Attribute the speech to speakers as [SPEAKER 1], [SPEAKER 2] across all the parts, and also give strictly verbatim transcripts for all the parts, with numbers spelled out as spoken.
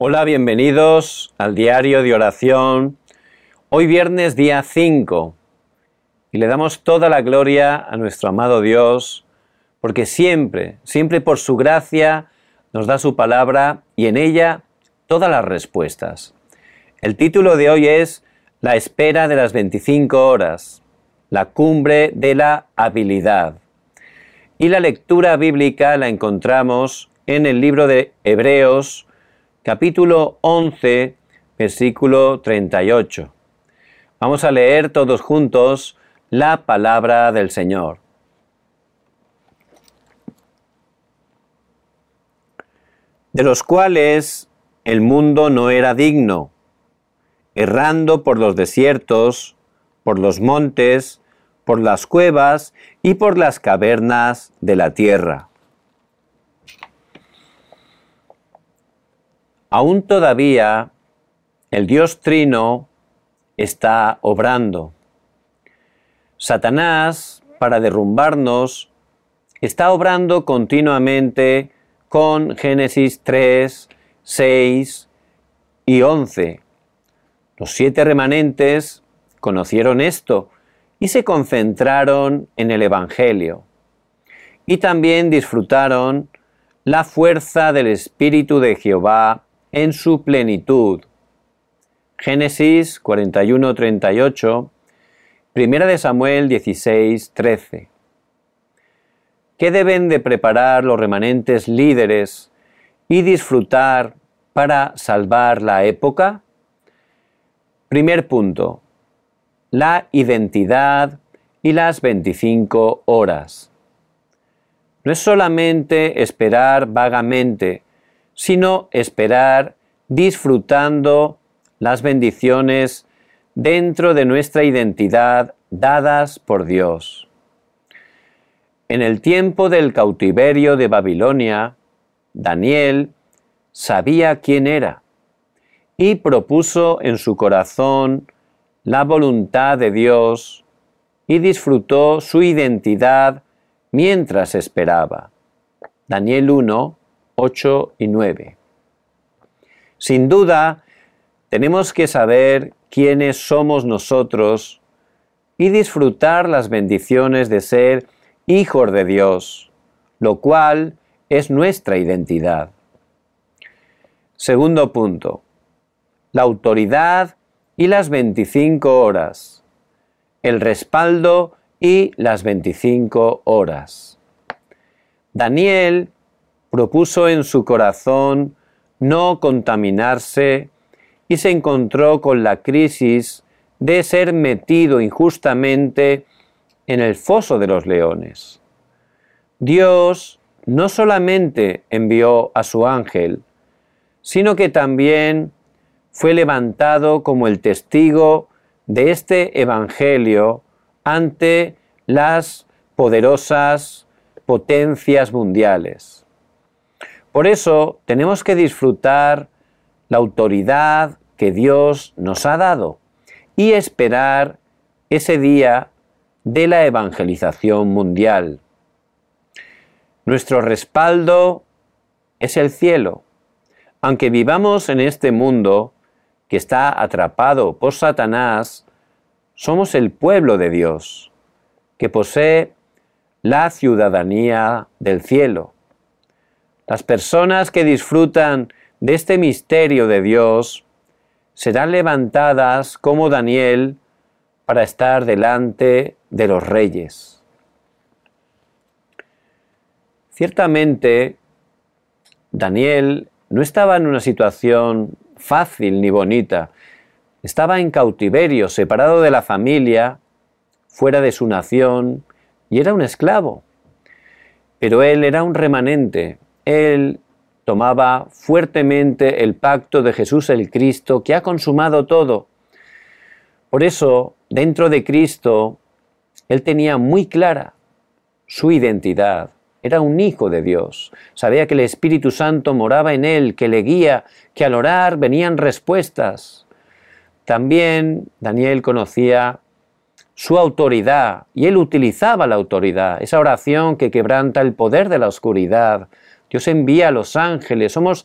[SPEAKER 1] Hola, bienvenidos al diario de oración. Hoy viernes día cinco y le damos toda la gloria a nuestro amado Dios porque siempre, siempre por su gracia nos da su palabra y en ella todas las respuestas. El título de hoy es La espera de las veinticinco horas, la cumbre de la habilidad. Y la lectura bíblica la encontramos en el libro de Hebreos, capítulo once, versículo treinta y ocho. Vamos a leer todos juntos la palabra del Señor. De los cuales el mundo no era digno, errando por los desiertos, por los montes, por las cuevas y por las cavernas de la tierra. Aún todavía el Dios Trino está obrando. Satanás, para derrumbarnos, está obrando continuamente con Génesis tres, seis y once. Los siete remanentes conocieron esto y se concentraron en el Evangelio. Y también disfrutaron la fuerza del Espíritu de Jehová en su plenitud. Génesis cuarenta y uno, treinta y ocho, Primera de Samuel dieciséis, trece. ¿Qué deben de preparar los remanentes líderes y disfrutar para salvar la época? Primer punto, la identidad y las veinticinco horas. No es solamente esperar vagamente, sino esperar disfrutando las bendiciones dentro de nuestra identidad dadas por Dios. En el tiempo del cautiverio de Babilonia, Daniel sabía quién era y propuso en su corazón la voluntad de Dios y disfrutó su identidad mientras esperaba. Daniel uno, ocho y nueve. Sin duda, tenemos que saber quiénes somos nosotros y disfrutar las bendiciones de ser hijos de Dios, lo cual es nuestra identidad. Segundo punto, la autoridad y las veinticinco horas, el respaldo y las veinticinco horas. Daniel propuso en su corazón no contaminarse y se encontró con la crisis de ser metido injustamente en el foso de los leones. Dios no solamente envió a su ángel, sino que también fue levantado como el testigo de este evangelio ante las poderosas potencias mundiales. Por eso tenemos que disfrutar la autoridad que Dios nos ha dado y esperar ese día de la evangelización mundial. Nuestro respaldo es el cielo. Aunque vivamos en este mundo que está atrapado por Satanás, somos el pueblo de Dios, que posee la ciudadanía del cielo. Las personas que disfrutan de este misterio de Dios serán levantadas como Daniel para estar delante de los reyes. Ciertamente, Daniel no estaba en una situación fácil ni bonita. Estaba en cautiverio, separado de la familia, fuera de su nación, y era un esclavo. Pero él era un remanente. Él tomaba fuertemente el pacto de Jesús el Cristo, que ha consumado todo. Por eso, dentro de Cristo, él tenía muy clara su identidad. Era un hijo de Dios. Sabía que el Espíritu Santo moraba en él, que le guía, que al orar venían respuestas. También Daniel conocía su autoridad y él utilizaba la autoridad, esa oración que quebranta el poder de la oscuridad. Dios envía a los ángeles, somos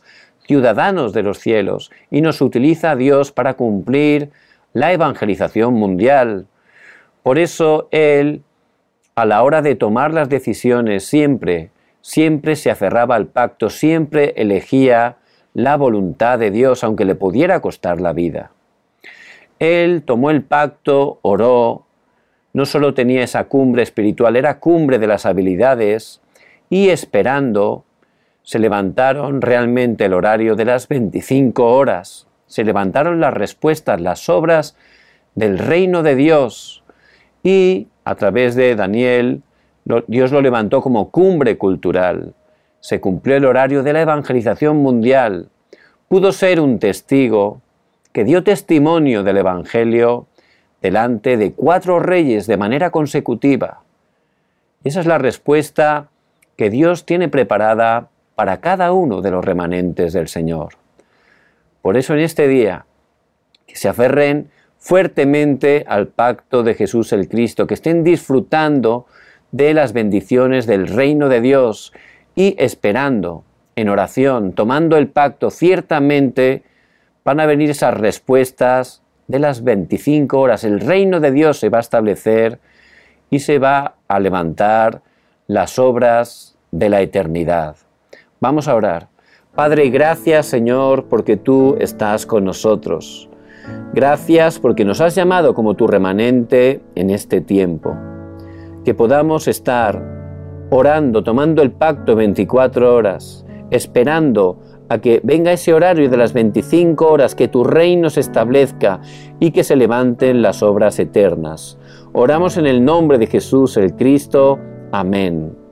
[SPEAKER 1] ciudadanos de los cielos, y nos utiliza Dios para cumplir la evangelización mundial. Por eso Él, a la hora de tomar las decisiones, siempre, siempre se aferraba al pacto, siempre elegía la voluntad de Dios, aunque le pudiera costar la vida. Él tomó el pacto, oró, no solo tenía esa cumbre espiritual, era cumbre de las habilidades, y esperando, se levantaron realmente el horario de las veinticinco horas, se levantaron las respuestas, las obras del reino de Dios, y a través de Daniel, Dios lo levantó como cumbre cultural. Se cumplió el horario de la evangelización mundial. Pudo ser un testigo que dio testimonio del Evangelio delante de cuatro reyes de manera consecutiva. Y esa es la respuesta que Dios tiene preparada para cada uno de los remanentes del Señor. Por eso en este día, que se aferren fuertemente al pacto de Jesús el Cristo, que estén disfrutando de las bendiciones del reino de Dios y esperando en oración, tomando el pacto, ciertamente van a venir esas respuestas de las veinticinco horas. El reino de Dios se va a establecer y se va a levantar las obras de la eternidad. Vamos a orar. Padre, gracias, Señor, porque tú estás con nosotros. Gracias porque nos has llamado como tu remanente en este tiempo. Que podamos estar orando, tomando el pacto veinticuatro horas, esperando a que venga ese horario de las veinticinco horas, que tu reino se establezca y que se levanten las obras eternas. Oramos en el nombre de Jesús el Cristo. Amén.